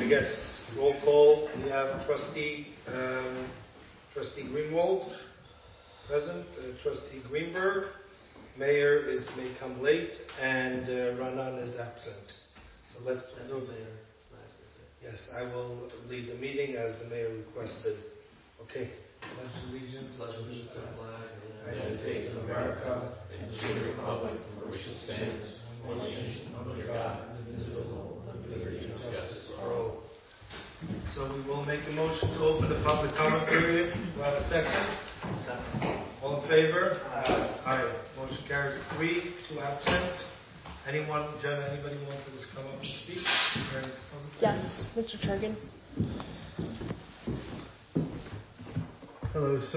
I guess roll call. We have Trustee Greenwald present, Trustee Greenberg. Mayor may come late, and Ranan is absent. So let's do it. Yes, I will lead the meeting as the mayor requested. Okay. Pledge allegiance to the flag of the United States of America and to the republic for which it stands, one nation under God, indivisible, with liberty and justice for all. So we will make a motion to open the public comment period. Do I have a second? Second. All in favor? Aye. Aye. Motion carries 3, 2 absent. Anyone, Jen, anybody want to just come up and speak? Yes, Mr. Turgan. Hello. So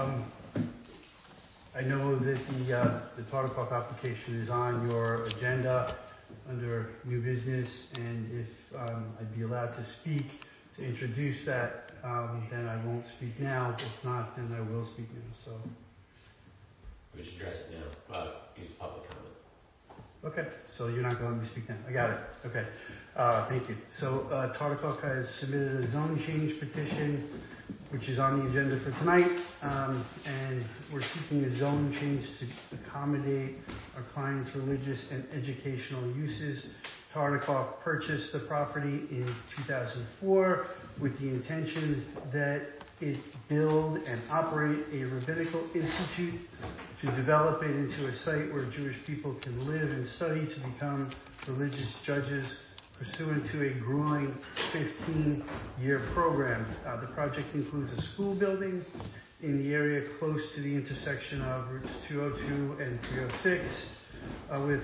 I know that the Tartikoff application is on your agenda under new business, and if I'd be allowed to speak to introduce that, then I won't speak now. If not, then I will speak now. So we should address it now. Use public comment. Okay, so you're not going to speak now. I got it. Okay, thank you. So Tartikoff has submitted a zone change petition, which is on the agenda for tonight, and we're seeking a zone change to accommodate our clients' religious and educational uses. Tartikoff purchased the property in 2004 with the intention that it build and operate a rabbinical institute to develop it into a site where Jewish people can live and study to become religious judges pursuant to a grueling 15-year program. The project includes a school building in the area close to the intersection of routes 202 and 306 with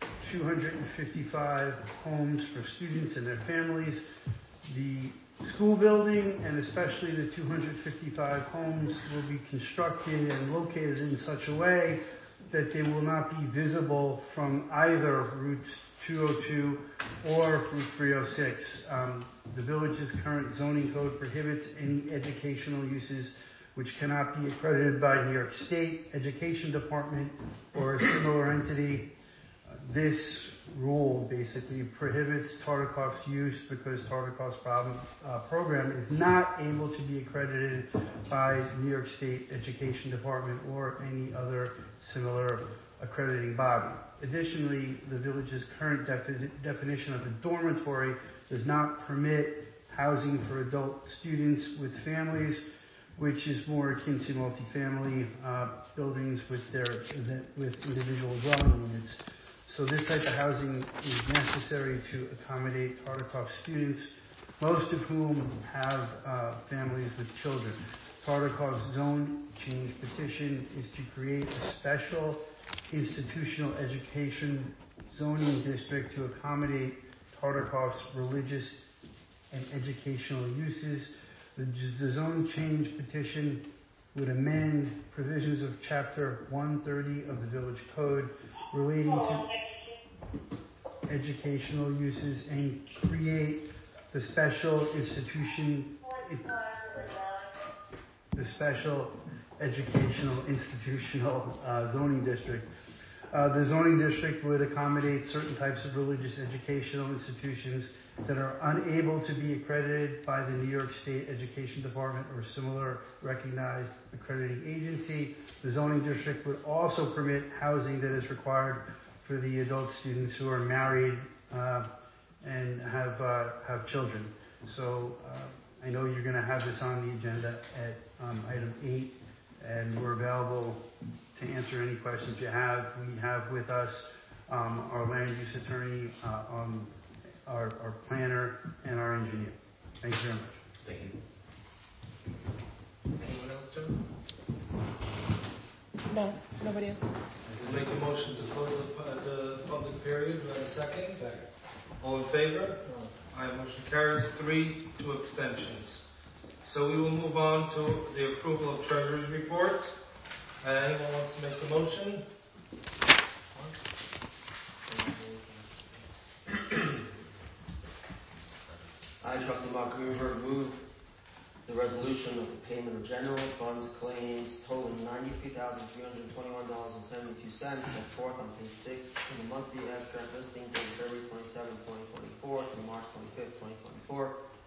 255 homes for students and their families. The school building, and especially the 255 homes, will be constructed and located in such a way that they will not be visible from either routes 202 or Route 306. The village's current zoning code prohibits any educational uses which cannot be accredited by New York State Education Department or a similar entity. This rule basically prohibits Tartikoff's use because Tartikoff's program is not able to be accredited by New York State Education Department or any other similar accrediting body. Additionally, the village's current definition of a dormitory does not permit housing for adult students with families, which is more akin to multifamily buildings with individual dwelling units. So this type of housing is necessary to accommodate Tartikoff students, most of whom have families with children. Tartikoff's zone change petition is to create a special institutional education zoning district to accommodate Tartikoff's religious and educational uses. The zone change petition would amend provisions of Chapter 130 of the Village Code relating to educational uses and create the special educational institutional zoning district. The zoning district would accommodate certain types of religious educational institutions that are unable to be accredited by the New York State Education Department or similar recognized accrediting agency. The zoning district would also permit housing that is required for the adult students who are married and have children. So I know you're going to have this on the agenda at item 8, and we're available to answer any questions you have. We have with us our land use attorney, our planner, and our engineer. Thank you very much. Thank you. Anyone else, Joe? No, nobody else. We'll make a motion to close the public period. Do I have a second? Second. All in favor? No. Aye. Motion carries 3, 2 abstentions. So we will move on to the approval of Treasurer's report. Anyone wants to make a motion? I, Trustee Mark Greenberg, move the resolution of the payment of general funds claims totaling $93,321.72 set forth on page 6 in the monthly abstract listing dated February 27, 2024 to March 25, 2024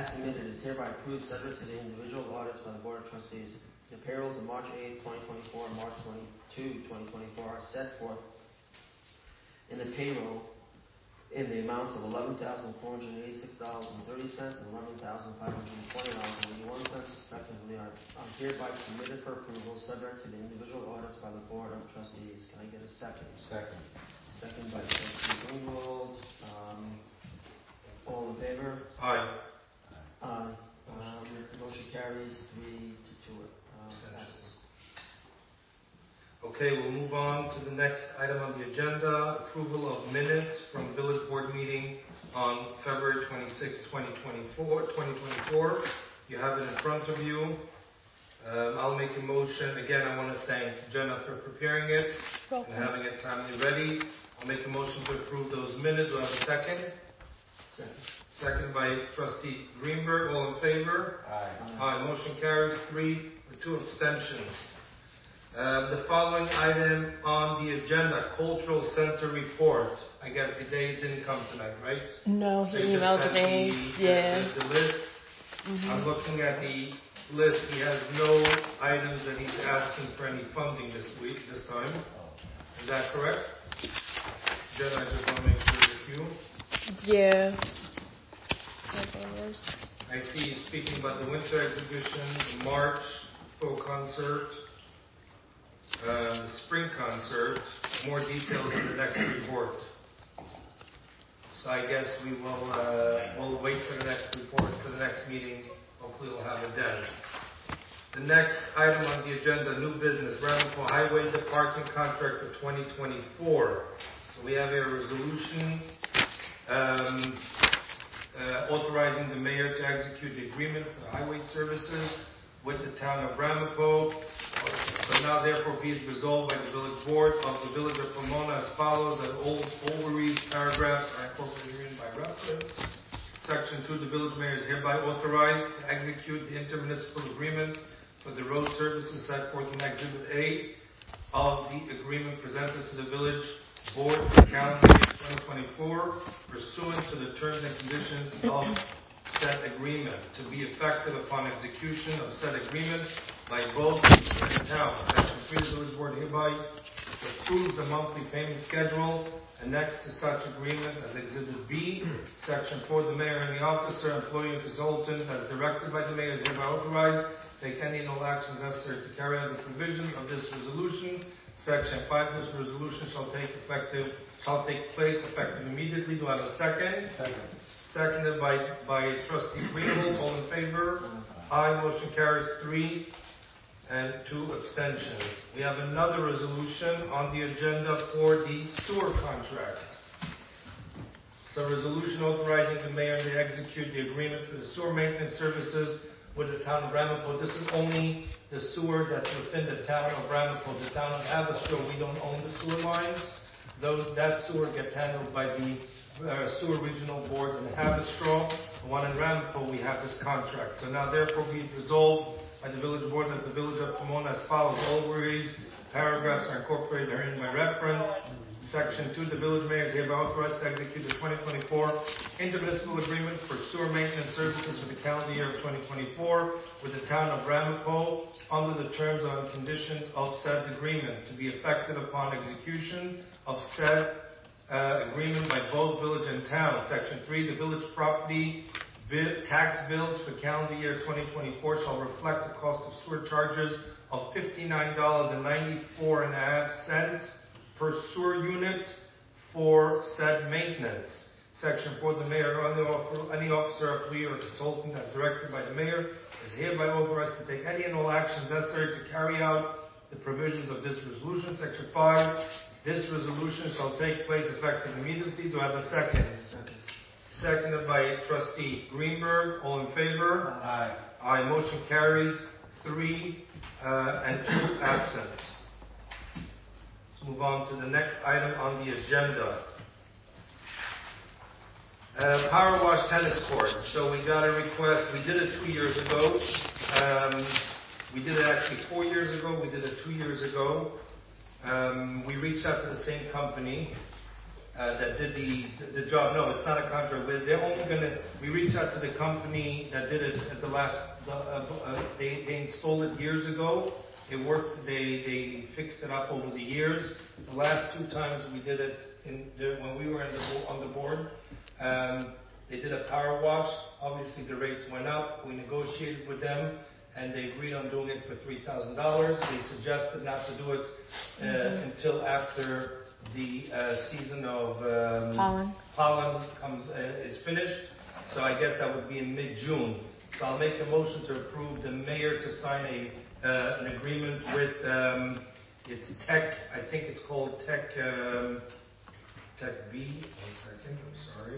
as submitted is hereby approved, subject to the individual audits by the Board of Trustees. The payrolls of March 8, 2024 and March 22, 2024 are set forth in the payroll in the amounts of $11,486.30 and $11,520.81 respectively are hereby submitted for approval, subject to the individual audits by the Board of Trustees. Can I get a second? Second. Second by Trustee Greenwald. All in favor? Aye. Aye. Motion carries 3-2. Okay, we'll move on to the next item on the agenda, approval of minutes from village board meeting on February 26, 2024. You have it in front of you. I'll make a motion. Again, I want to thank Jenna for preparing it and having it timely ready. I'll make a motion to approve those minutes. Do I have a second? Second by Trustee Greenberg. All in favor? Aye. Aye. Motion carries 3 with 2 abstentions. The following item on the agenda, Cultural Center report. I guess the day didn't come tonight, right? No, So he you just emailed sent me. Yeah. The list. I'm looking at the list. He has no items that he's asking for any funding this time. Is that correct? Jen, I just want to make sure with you. Yeah. That's all yours. I see he's speaking about the winter exhibition, the March full concert, the spring concert. More details in the next report. So I guess we will we'll wait for the next report for the next meeting. Hopefully we'll have it then. The next item on the agenda, new business, Ramapo Highway Department contract for 2024. So we have a resolution authorizing the mayor to execute the agreement for highway services with the town of Ramapo. So now therefore be it resolved by the village board of the village of Pomona as follows, that all these paragraphs are incorporated by reference. Section 2, the village mayor is hereby authorized to execute the intermunicipal agreement for the road services set forth in Exhibit A of the agreement presented to the village board for calendar year 2024, pursuant to the terms and conditions of said agreement, to be effective upon execution of said agreement by both the town. Section 3, the village board hereby approves the monthly payment schedule annexed to such agreement as Exhibit B. Section 4, the mayor and the officer, employee, and consultant, as directed by the mayor, is hereby authorized to take any and all actions necessary to carry out the provisions of this resolution. Section 5, this resolution shall take place effective immediately. Do I have a second? Second. Seconded by Trustee Greenwald. All in favor? Aye. Motion carries 3 and 2 abstentions. We have another resolution on the agenda for the sewer contract. So resolution authorizing the mayor to execute the agreement for the sewer maintenance services with the town of Ramapo. This is only the sewer that's within the town of Ramapo. The town of Haverstraw, we don't own the sewer lines. That sewer gets handled by the sewer regional board in Haverstraw. The one in Ramapo, we have this contract. So now therefore be it resolved by the village board that the village of Pomona as follows. All these paragraphs are incorporated herein by reference. Section 2, the village mayor is hereby authorized to execute the 2024 intermunicipal agreement for sewer maintenance services for the calendar year of 2024 with the town of Ramapo under the terms and conditions of said agreement, to be effective upon execution of said agreement by both village and town. Section 3, the village property tax bills for calendar year 2024 shall reflect the cost of sewer charges of $59.94.5 per sewer unit for said maintenance. Section 4, the mayor or any officer, employee, or consultant as directed by the mayor is hereby authorized to take any and all actions necessary to carry out the provisions of this resolution. Section 5, this resolution shall take place effective immediately. Do I have a second? Seconded by Trustee Greenberg. All in favor? Aye. Aye. Motion carries 3 and 2 absent. Let's move on to the next item on the agenda. Power wash tennis courts. So we got a request. We did it 2 years ago. We did it actually 4 years ago. We did it 2 years ago. We reached out to the same company that did the job. No, it's not a contract. They're only gonna, we reached out to the company that did it at the last, they installed it years ago. It worked, they fixed it up over the years. The last 2 times we did it when we were on the board, they did a power wash. Obviously the rates went up. We negotiated with them and they agreed on doing it for $3,000. They suggested not to do it until after the season of pollen is finished. So I guess that would be in mid-June. So I'll make a motion to approve the mayor to sign an agreement with it's Tech. I think it's called Tech B. 1 second. I'm sorry.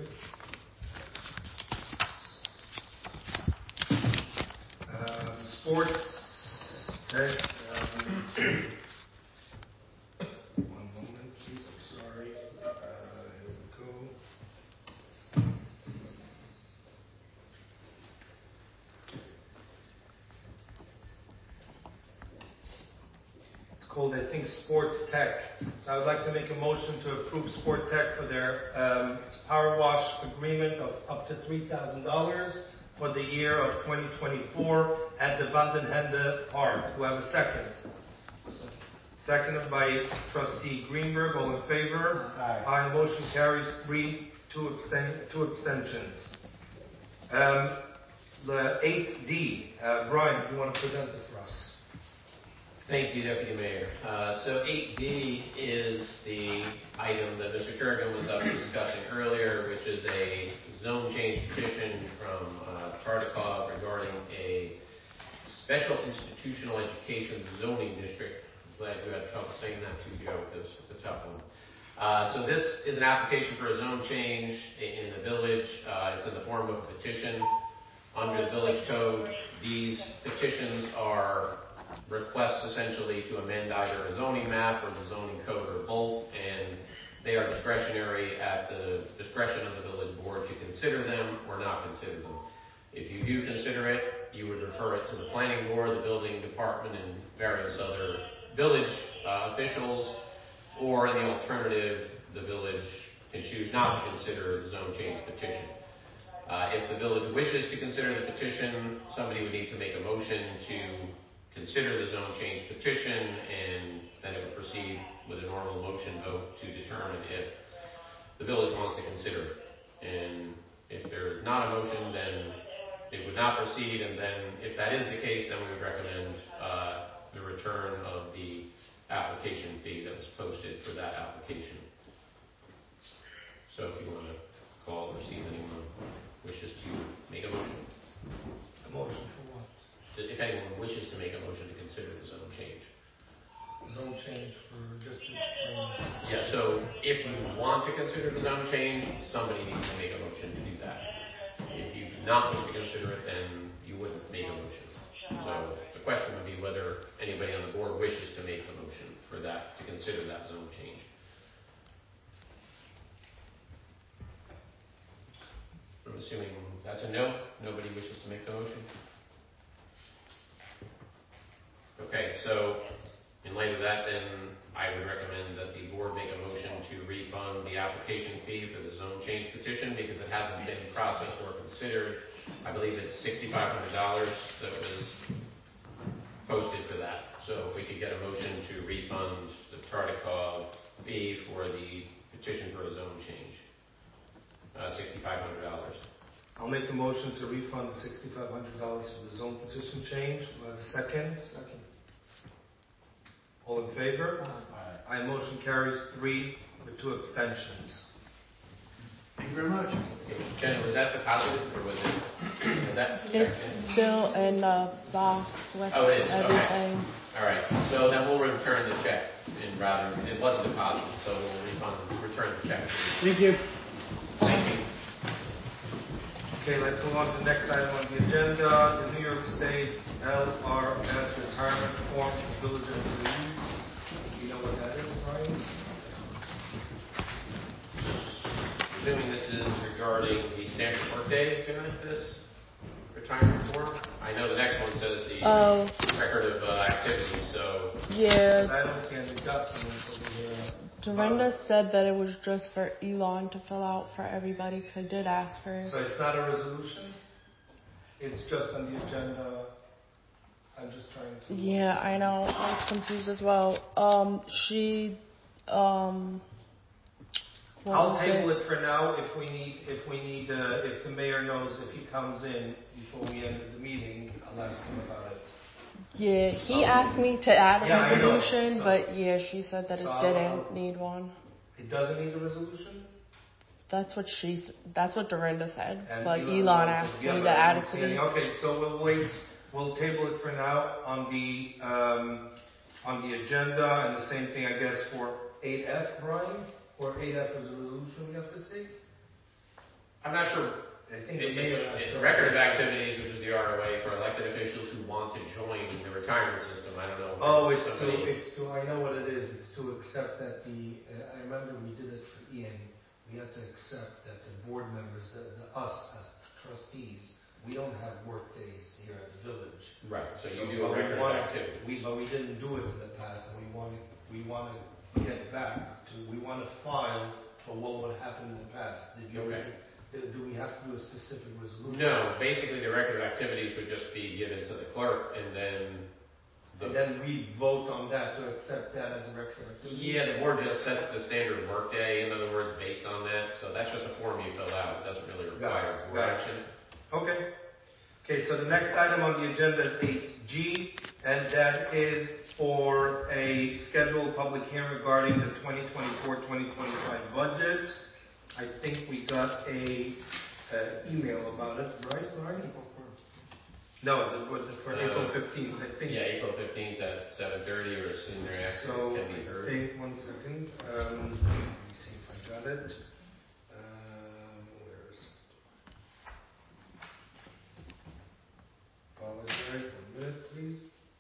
Sports Tech. 1 moment, please. I'm sorry. Here we go. It's called, I think, Sports Tech. So I would like to make a motion to approve Sport Tech for their power wash agreement of up to $3,000 for the year of 2024 at the Vandenhende Park. Do I have a second? Seconded by Trustee Greenberg. All in favor? Aye. Motion carries 2 abstentions. The 8D. Brian, do you want to present it for us? Thank you, Deputy Mayor. So 8D is the item that Mr. Kerrigan was up discussing earlier, which is a zone change petition from Tartikoff regarding a special institutional education zoning district. I'm glad you had trouble saying that too, Joe, because it's a tough one. So this is an application for a zone change in the village. It's in the form of a petition. Under the village code, these petitions are requests essentially to amend either a zoning map or the zoning code or both, and they are discretionary at the discretion of the village board to consider them or not consider them. If you do consider it, you would refer it to the planning board, the building department, and various other village officials, or in the alternative, the village can choose not to consider the zone change petition. If the village wishes to consider the petition, somebody would need to make a motion to consider the zone change petition, and then it would proceed with a normal motion vote to determine if the village wants to consider it. And if there is not a motion, then it would not proceed, and then if that is the case, then we would recommend the return of the application fee that was posted for that application. So if you want to call or see if anyone wishes to make a motion. A motion for what? If anyone wishes to make a motion to consider the zone change. Zone change for just to explain. Yeah, so if you want to consider the zone change, somebody needs to make a motion to do that. If you do not wish to consider it, then you wouldn't make a motion. So the question would be whether anybody on the board wishes to make the motion for that, to consider that zone change. I'm assuming that's a no. Nobody wishes to make the motion. Okay, so in light of that, then I would recommend that the board make a motion to refund the application fee for the zone change petition because it hasn't been processed or considered. I believe it's $6,500 that was posted for that. So if we could get a motion to refund the Tartikoff fee for the petition for a zone change, $6,500. I'll make a motion to refund the $6,500 for the zone petition change. Do I have a second? Second. All in favor? Aye. Motion carries 3 with 2 abstentions. Thank you very much. Jenny, was that deposited or was that? It's still in the box with everything. Okay. All right. So then we'll return the check, and rather it wasn't deposited, so we'll return the check. Thank you. Thank you. Okay, let's move on to the next item on the agenda, the New York State LRS retirement form for village employees. Do you know what that is, Brian? Assuming this is regarding the Stanford Workday given us this retirement form. I know the next one says the record of activity, so. Yeah. I don't see any documents over there. Dorinda said that it was just for Elon to fill out for everybody, because I did ask her. So it's not a resolution? It's just on the agenda? I'm just trying to... Yeah, I know. I was confused as well. I'll table it for now. If the mayor knows if he comes in before we end the meeting, I'll ask him about it. Yeah, he asked me to add a Yeah, I know. resolution, but yeah, she said that it didn't need one. It doesn't need a resolution? That's what Dorinda said. And But Elon asked me to add it to the... Okay, so we'll wait. We'll table it for now on the agenda, and the same thing, I guess, for 8F, Brian? Or 8F is a resolution we have to take? I'm not sure. I think It's record of activities, which is the ROA for elected officials who want to join the retirement system. I don't know. I know what it is. It's to accept that I remember we did it for Ian. We had to accept that the board members, us as trustees, we don't have work days here at the village. Right. So you do a record of activities. But we didn't do it in the past, and we want to get back to. We want to file for what would happen in the past. Do we have to do a specific resolution? No. Basically, the record of activities would just be given to the clerk, and then. And then we vote on that to accept that as a record of activity? Yeah, the board just sets the standard workday, in other words, based on that. So that's just a form you fill out. It doesn't really require board action. Okay, so the next item on the agenda is 8G, and that is for a scheduled public hearing regarding the 2024-2025 budget. I think we got a email about it, right, Ryan? No, for April 15th, I think. Yeah, April 15th at 7:30 or as soon thereafter. So, can be heard. I think, 1 second. Let me see if I got it. Apologize, 1 minute, please.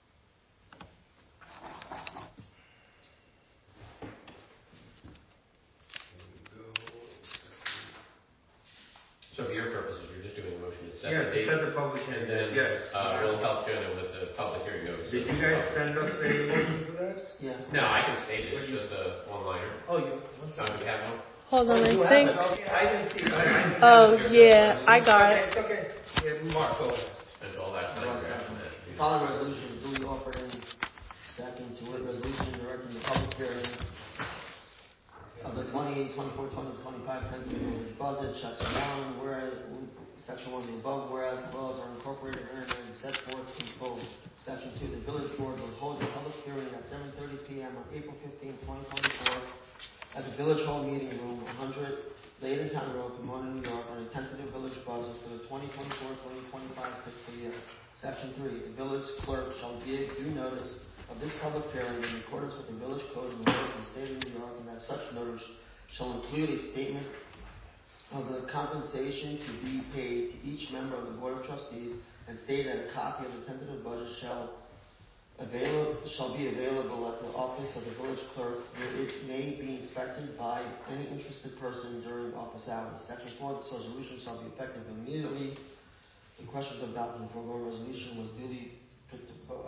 So for your purposes, you're just doing a motion to set Yeah, the to date. set the public hearing. And then Yes. we'll help Jenna with the public hearing notice. Did you guys send us a motion for that? Yeah. No, I can state it. It's just a one-liner. Oh, you. Do we have one? Hold on, You I have think... it. Okay, I didn't see it. I didn't Oh, have it here. yeah, I got it. It's okay. Yeah, Mark, go ahead. There's all that language after that. Following resolution is duly offered and second to it. Resolution directing the public hearing of the 2024-2025 tentative budget, section 1, whereas section 1, the above whereas laws are incorporated and set forth in full. Section 2, the village board will hold a public hearing at 7:30 p.m. on April 15, 2024 at the Village Hall Meeting Room, 100 Laydentown Road, Pomona, New York, on a tentative village budget for the 2024-2025 fiscal year. Section 3, the village clerk shall give due notice of this public hearing in accordance with the village code of the state of New York, and that such notice shall include a statement of the compensation to be paid to each member of the Board of Trustees, and state that a copy of the tentative budget shall be available at the office of the village clerk, where it may be inspected by any interested person during office hours. Section 4, this resolution shall be effective immediately. The question of adopting the foregoing resolution was duly put to vote.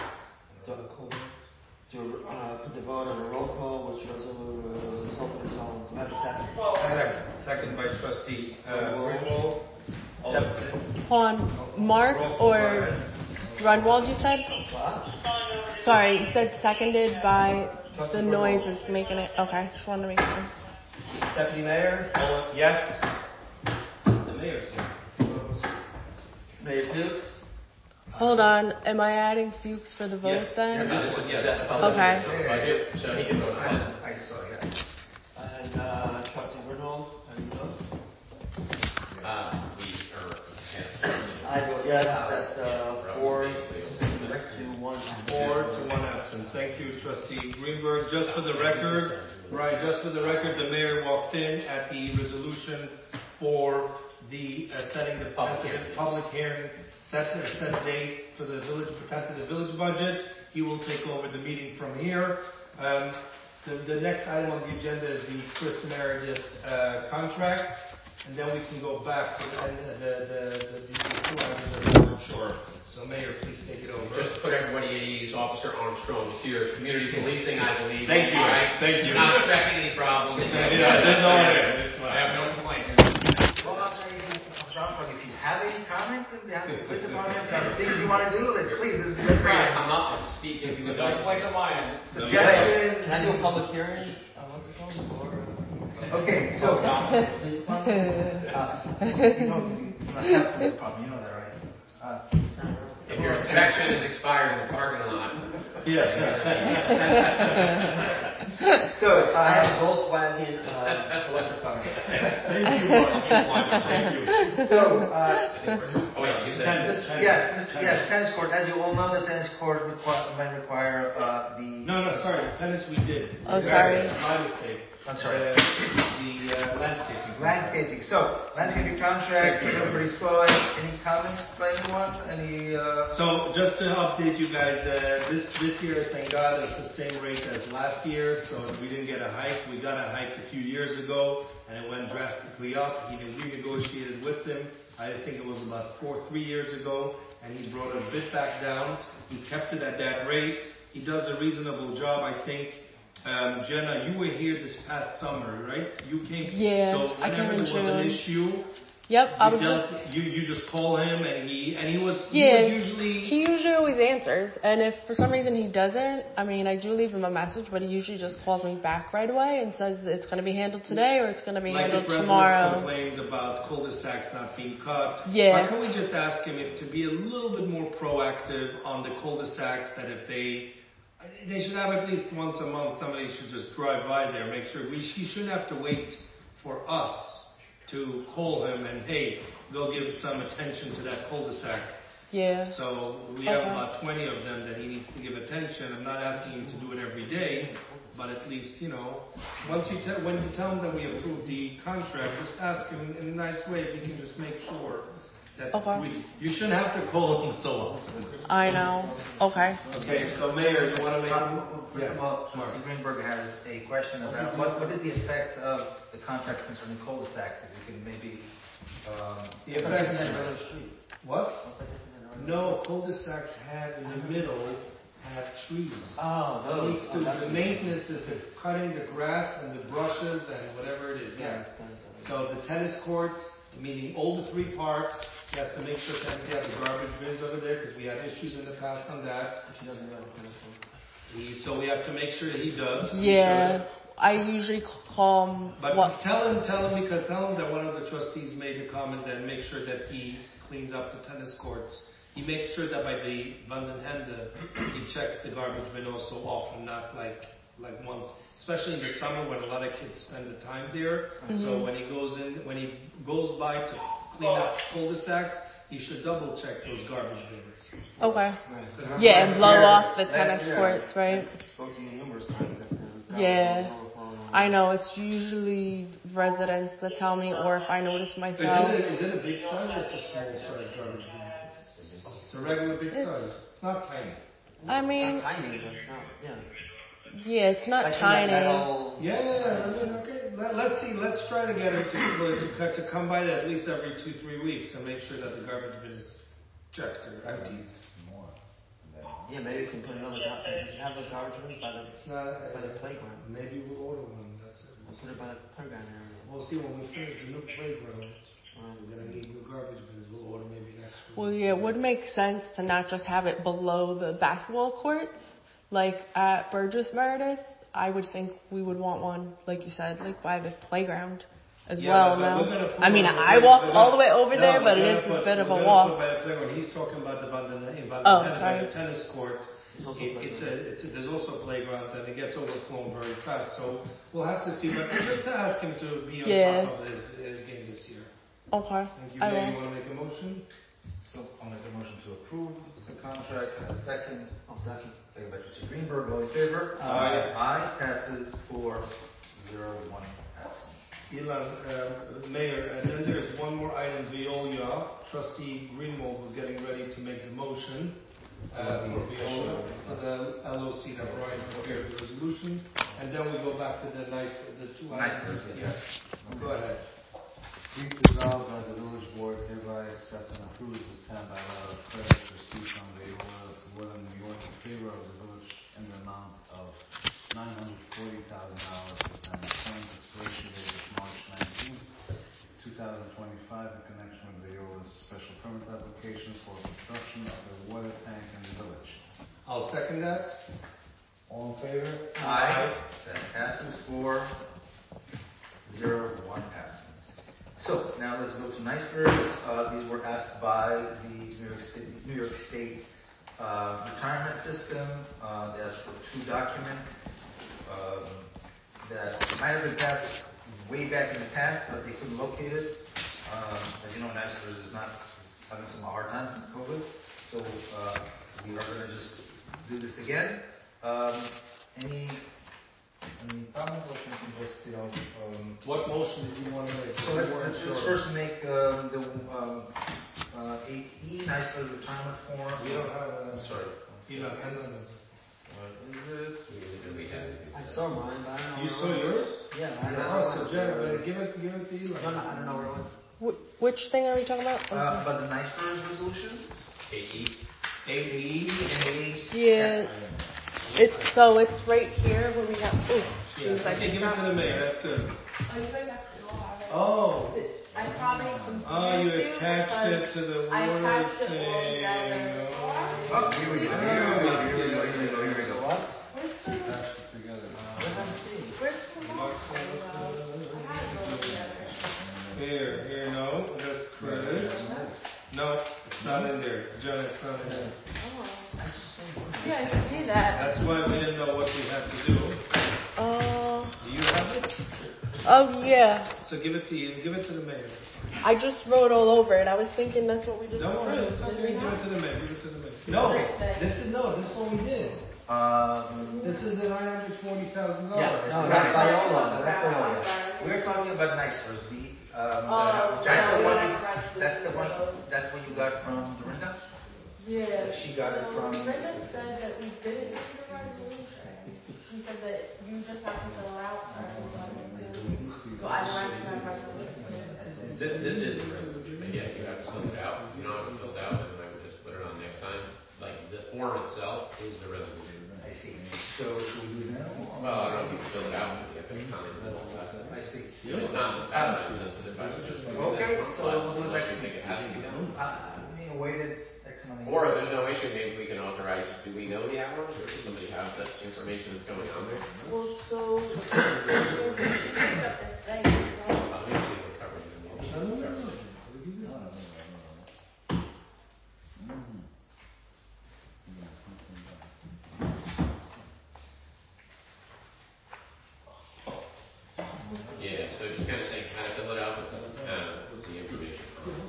To put the vote on a roll call, which was open as well. Do I have a second? Second by trustee Greenwald. Hold on. Mark or Grunwald, you said? Sorry, you said seconded by the noise is making it. Okay, just wanted to make sure. Deputy Mayor? Yes. The Mayor's here. Mayor Fuchs? Hold on. Am I adding Fuchs for the vote then? Yes. Okay. Budget, so he can vote on it. I saw, yes. And trustee Greenwald? How do you vote? I vote yes. That's 4 to 1. 4 to 1 absent. Thank you, trustee Greenberg. Just for the record, the mayor walked in at the resolution for the setting the public hearing, set date for the tentative village budget. He will take over the meeting from here. The next item on the agenda is the Chris Meredith contract. and then we can go back to the two items that I'm not sure. So Mayor, please take it over. Just to put everybody at ease, Officer Armstrong is here. Community policing, I believe. Thank you. Right? Thank you. Not expecting any problems. I have no complaints. Well, if you have any comments, and the police department have things you want to do, then please, this is the best Free to time. come up and speak if you would like. Suggestions. Can I do a public hearing? What's it called? Okay, so. You know this problem, you know that, right? If your inspection is expired in the parking lot. So, I have a Volkswagen electric car. Thank you. So, Oh, yeah, you said yes, tennis court. As you all know, the tennis court might require the. No, sorry, tennis we did. Oh, sorry. My mistake. I'm sorry. The Landscaping. So, landscaping contract, everybody saw it. Any comments by anyone? So just to update you guys, this year, thank God, it's the same rate as last year. So we didn't get a hike. We got a hike a few years ago, and it went drastically up. He renegotiated with them. I think it was about 3 years ago, and he brought it a bit back down. He kept it at that rate. He does a reasonable job, I think. Jenna, you were here this past summer, right? You came. Yeah, So I came whenever in there was an June. issue, Yep, I was you just call him, and he was Yeah, he would usually. he usually always answers, and if for some reason he doesn't, I mean, I do leave him a message, but he usually just calls me back right away and says it's going to be handled today or it's going to be Like handled the tomorrow. complained about cul-de-sacs not being cut. Yeah. Why can't we just ask him if to be a little bit more proactive on the cul-de-sacs, that if they should have at least once a month, somebody should just drive by there, make sure. He shouldn't have to wait for us to call him and, hey, go give some attention to that cul-de-sac. Yeah. So we have about 20 of them that he needs to give attention. I'm not asking him to do it every day, but at least, when you tell him that we approve the contract, just ask him in a nice way if he can just make sure that you shouldn't have to call him so often. I know. Okay. Okay, so Mayor, you want to make First of all, Trustee Greenberg has a question about what is the effect of the contract concerning cul-de-sacs? If you can maybe. the effect. What? No, cul-de-sacs in the middle have trees. Oh, those. The maintenance is the cutting the grass and the brushes and whatever it is. Yeah. So the tennis court, meaning all the 3 parks, he has to make sure that we have the garbage bins over there because we had issues in the past on that. She doesn't have a tennis court. So we have to make sure that he does. Yeah. I usually call him. But tell him that one of the trustees made a comment and make sure that he cleans up the tennis courts. He makes sure that by the Vandenhende, he checks the garbage bin also often, not like once, especially in the summer when a lot of kids spend the time there. Mm-hmm. So when he goes by to clean up cul-de-sacs, he should double check those garbage bins. Okay. Yeah, and blow off the tennis courts, right? I spoke to you numerous times. Yeah. I know, it's usually residents that tell me, or if I notice myself. Is it a big size or it's a small size garbage bin? It's a regular big size. It's not tiny. I mean, It's not tiny, but it's not, yeah, it's not tiny. Okay. Let's see. Let's try to get her to come by at least every 2-3 weeks and make sure that the garbage bin is checked or emptied. Yeah, maybe we can put another garbage. Does it have those garbage bins by the playground? Maybe we'll order one. That's it. We'll put it by the playground area. We'll see when we finish the new playground. We're gonna need new garbage bins. We'll order maybe an extra. Well, yeah, it would make sense to not just have it below the basketball courts, like at Burgess Meredith. I would think we would want one, like you said, like by the playground as well. No, I mean I walk all the way over there, but it is a bit of a walk. He's talking about the tennis court. There's also a playground and it gets overflown very fast. So we'll have to see, but just to ask him to be on top of his game this year. Okay. Thank you. Mayor, you want to make a motion? So I'll make a motion to approve the contract. Second. I'll second. Second by Trustee Greenberg. All in favor? Aye. Aye. Passes 4-0, 1 absent. Mayor, and then there's one more item, Veolia. Trustee Greenwald was getting ready to make the motion for Veolia, for the LOC that Brian prepared the resolution, and then we go back to the 2 items. Yes. Go ahead. resolved that the village board hereby accepts and approves this town by letter of credit received from Viola Woodland, New York in favor of the village in the amount of $940,000 for town term expiration date of March 19, 2025 in connection with Viola's special permit application for construction of a water tank in the village. I'll second that. All in favor? Aye. That passes 4-0, 1 absent. So now let's go to NYSERS. These were asked by the New York State retirement system. They asked for 2 documents that might have been passed way back in the past, but they couldn't locate it. As you know, NYSERS is not having some hard times since COVID, so we are going to just do this again. Any comments, or can we just, What motion did you want to make? So let's first make the 8E, NYSERS retirement form. We don't have a... Sorry. You don't have a... What is it? We have it. I saw mine, but I don't know. You saw yours? Yeah, I Oh, so Jennifer, give it to you. No, I don't know where it went. Which thing are we talking about? I'm sorry. About the NYSERS resolutions? 8E. 8E and 8. Yeah. It's right here where we have. Yeah, okay, give it to the mayor. That's good. Oh, you guys actually all have it. Oh. I probably Oh, you attached it to the word thing. Oh, here we go. Here we go. What? Where's the Attached it together. Where's the mark? I had it all together. Here, no, that's correct. No, it's not in there. John, it's not in there. Oh. Yeah, I can see that. That's why we didn't know what we had to do. Do you have it? Oh, yeah. So give it to you. Give it to the mayor. I just wrote all over it. I was thinking that's what we just Don't worry. approved. It's Did okay. we Give not? it to the mayor. Give it to the mayor. No, this is what we did. This is the $940,000. Yeah, no, that's Viola. That's Viola. We're talking about NYSERS. That's what you got from Dorinda? Yeah. She got it from. Brenda said that we didn't need a resolution. She said that you just have to fill it out. So I went to that resolution. This is the resolution, but yeah, you have to fill it out. If you don't have it filled out, then I would just put it on next time. Like, the form itself is the resolution. I see. So we do now? Well, I don't know if you can fill it out, but you have to comment on the whole process. I see. It's not that sensitive, I would just. Okay, so we'll do it Unless next you think it has to be done. Waited X amount of years. Or if there's no issue, maybe we can authorize, do we know the hours, or does somebody have that information that's going on there? Well, so we picked up this thing. So Let me see if we're covering the Yeah, so just kind of saying how to fill it out, but doesn't have the information.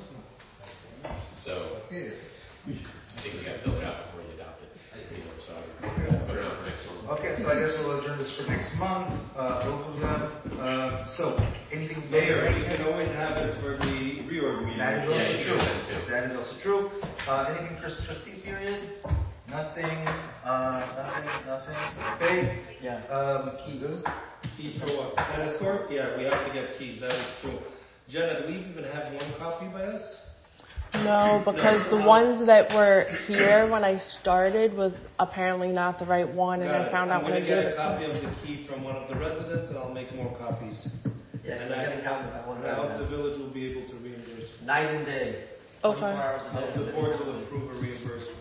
So, I think we got to fill it out before you adopt it. I see. So, put it on for next month. Okay, so I guess we'll adjourn this for next month, both of them. So, anything? Mayor, you can always have it for the reorg meeting. That is also Yeah, you true. can do that too. That is also true. Anything for trustee period? Nothing. Nothing. Okay. Yeah. Keys. Keys for what? Tennis court? Yeah, we have to get keys. That is true. Jenna, do we even have one copy by us? no, because the ones that were here when I started was apparently not the right one, and I found out when I I'm gave going to it get a copy to. of the key from one of the residents, and I'll make more copies. Yeah, And I hope the village will be able to reimburse. Night and day. Okay. 24 hours I a hope day. the board will approve a reimbursement.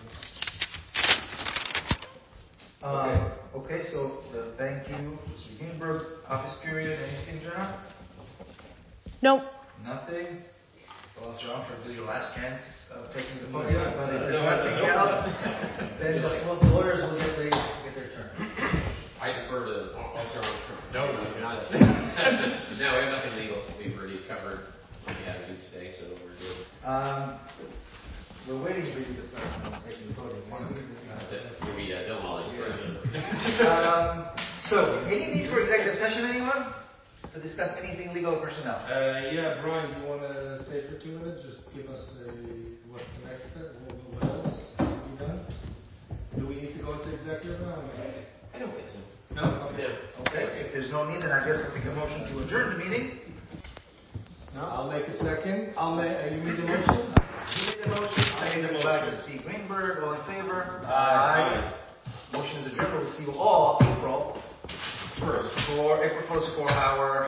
Okay, so thank you, Mr. Greenberg. Office period, anything, John? Nope. Nothing? Well, John, for your last chance of taking the podium, but if there's nothing else, then The lawyers will get their turn. I defer to Officer Armstrong. No, not. No, we have nothing legal. We've already covered what we had to do today, so we're good. we're waiting for you to start taking the podium. That's it. Maybe Dylan will So, any need for executive session, anyone? To discuss anything legal or personnel? Yeah, Brian, you want to stay for 2 minutes? Just give us what's the next step? What else has to be done? Do we need to go into executive now? I don't think so. No? Okay. Okay, if there's no need, then I guess I'll make a motion to adjourn the meeting. No? I'll make a second. You made the motion? You made the motion. I made the motion. By trustee Greenberg, all in favor? Aye. Motion is adjourned. We'll see you all April 1st for our